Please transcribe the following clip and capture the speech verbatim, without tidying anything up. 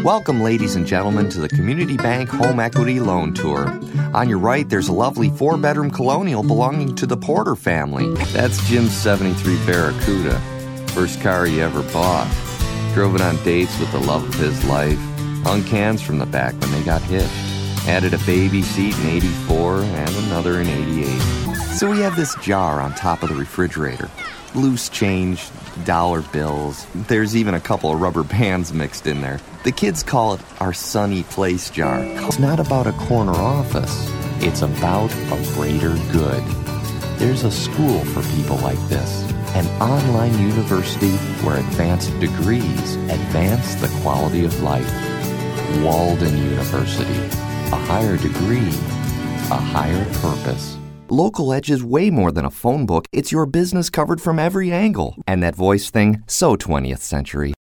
Welcome, ladies and gentlemen, to the Community Bank Home Equity Loan Tour. On your right, there's a lovely four-bedroom colonial belonging to the Porter family. That's Jim's seventy-three Barracuda. First car he ever bought. Drove it on dates with the love of his life. Hung cans from the back when they got hitched. Added a baby seat in eighty-four and another in eighty-eight. So we have this jar on top of the refrigerator. Loose change, dollar bills. There's even a couple of rubber bands mixed in there. The kids call it our sunny place jar. It's not about a corner office. It's about a greater good. There's a school for people like this. An online university where advanced degrees advance the quality of life. Walden University. A higher degree, a higher purpose. Local Edge is way more than a phone book. It's your business covered from every angle. And that voice thing, so twentieth century.